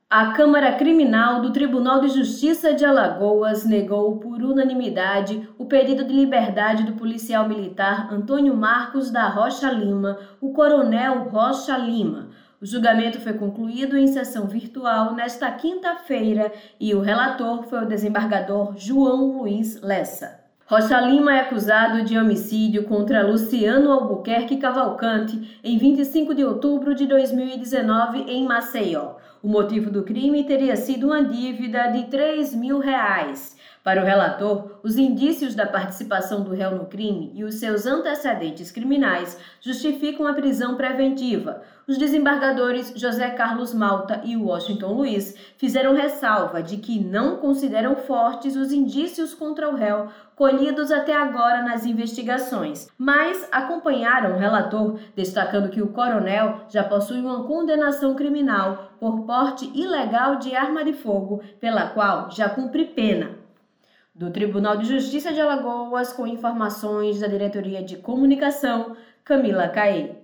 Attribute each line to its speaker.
Speaker 1: A Câmara Criminal do Tribunal de Justiça de Alagoas negou por unanimidade o pedido de liberdade do policial militar Antônio Marcos da Rocha Lima, o coronel Rocha Lima. O julgamento foi concluído em sessão virtual nesta quinta-feira e o relator foi o desembargador João Luiz Lessa. Rocha Lima é acusado de homicídio contra Luciano Albuquerque Cavalcante em 25 de outubro de 2019 em Maceió. O motivo do crime teria sido uma dívida de R$3.000. Para o relator, os indícios da participação do réu no crime e os seus antecedentes criminais justificam a prisão preventiva. Os desembargadores José Carlos Malta e Washington Luiz fizeram ressalva de que não consideram fortes os indícios contra o réu colhidos até agora nas investigações, mas acompanharam o relator, destacando que o coronel já possui uma condenação criminal por porte ilegal de arma de fogo, pela qual já cumpre pena. Do Tribunal de Justiça de Alagoas, com informações da Diretoria de Comunicação, Camila Caê.